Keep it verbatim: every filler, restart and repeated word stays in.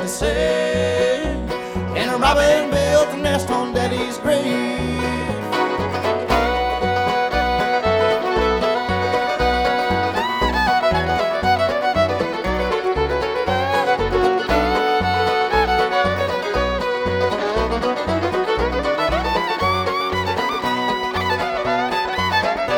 say. And a robin built a nest on Daddy's grave.